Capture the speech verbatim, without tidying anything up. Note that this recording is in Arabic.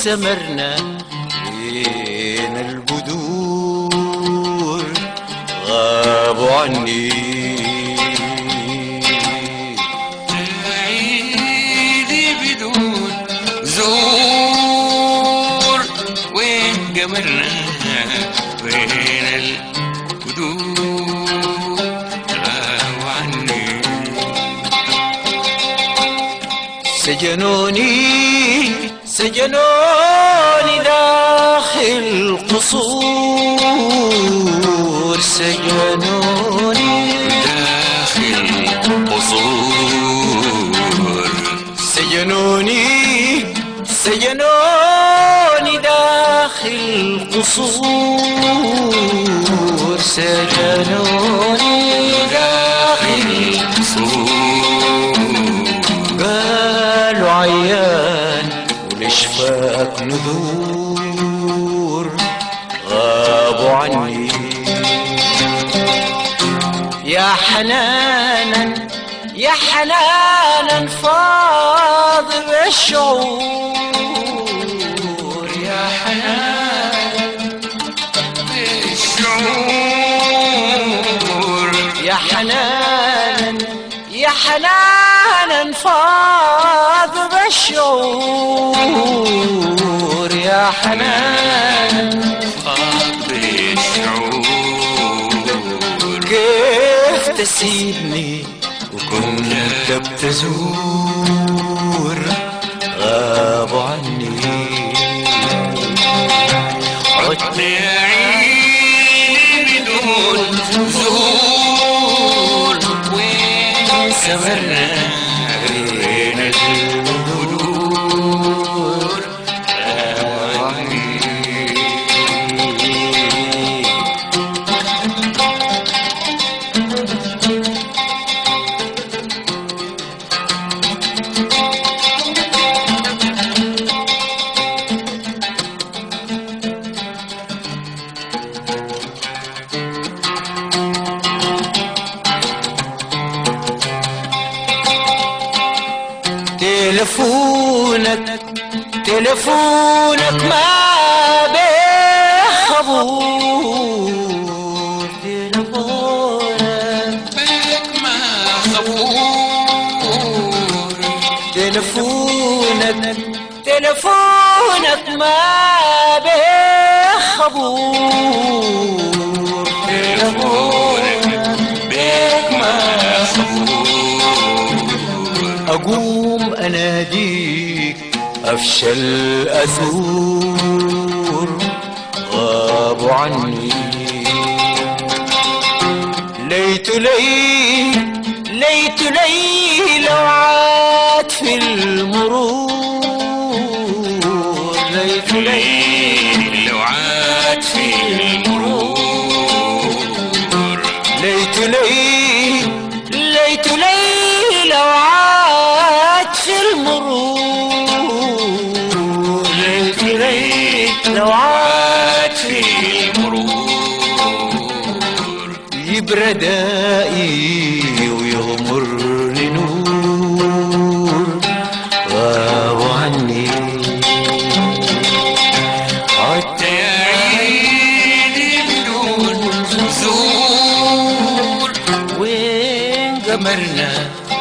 سمرنا بين البدور غابوا عني. عيدي بدون زور وين قمرنا بين البدور غابوا عني. سجنوني سجنوني داخل قصور، سجنوني داخل قصور، سجنوني سجنوني داخل قصور، سجنوني داخل قصور. قالوا عيان ولشفاك نذور غابوا عني. يا حنانا يا حنانا فاض بالشعور، يا حنانا بالشعور، يا حنانا يا حنانا فاض بالشعور، يا حنانا فاض بالشعور. كيف تسيبني وكنت بتزور غابوا عني. عدت يا عيني بدون زور وين سمرنا بين البدور غابوا عني. تلفونك تلفونك ما بخبور، تلفونك بالك ما خبور، تلفونك تلفونك ما بخبور، تلفونك بالك ما خبور. أقوم أناديك أفشل أثور غابوا عني. ليت لي ليت لي لو عاد في المرور، ليت لي لو عاد في المرور، ليت لي ليت لي لو عاد في المرور، ليت لي لو عاد في المرور. يبرى دائي ويغمرني نور غابوا عني. عدت يا عيني بدون زور وين قمرنا